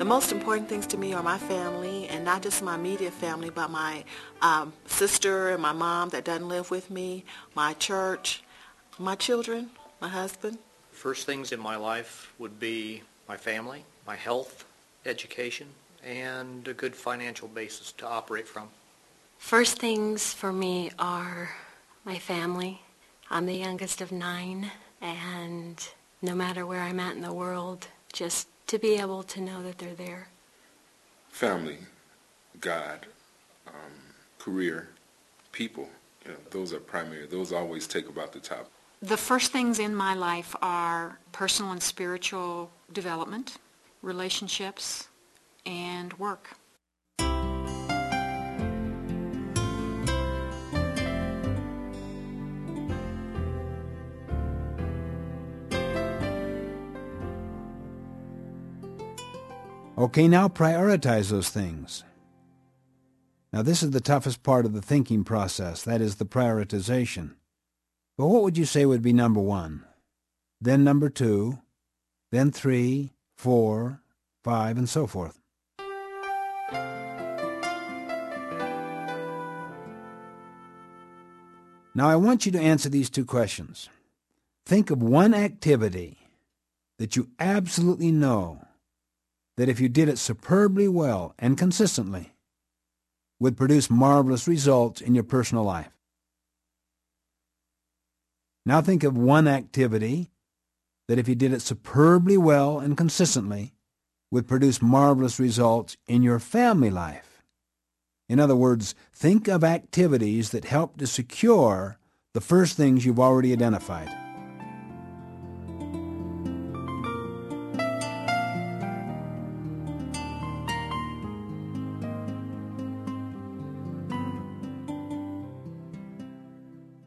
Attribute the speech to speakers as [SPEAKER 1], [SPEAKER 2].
[SPEAKER 1] The most important things to me are my family, and not just my immediate family, but my sister and my mom that doesn't live with me, my church, my children, my husband.
[SPEAKER 2] First things in my life would be my family, my health, education, and a good financial basis to operate from.
[SPEAKER 3] First things for me are my family. I'm the youngest of 9, and no matter where I'm at in the world, just to be able to know that they're there.
[SPEAKER 4] Family, God, career, people, those are primary. Those always take about the top.
[SPEAKER 5] The first things in my life are personal and spiritual development, relationships, and work.
[SPEAKER 6] Okay, now prioritize those things. Now this is the toughest part of the thinking process, that is the prioritization. But what would you say would be number 1? Then number 2, then 3, 4, 5, and so forth. Now I want you to answer these 2 questions. Think of one activity that you absolutely know that if you did it superbly well and consistently, would produce marvelous results in your personal life. Now think of one activity that if you did it superbly well and consistently, would produce marvelous results in your family life. In other words, think of activities that help to secure the first things you've already identified.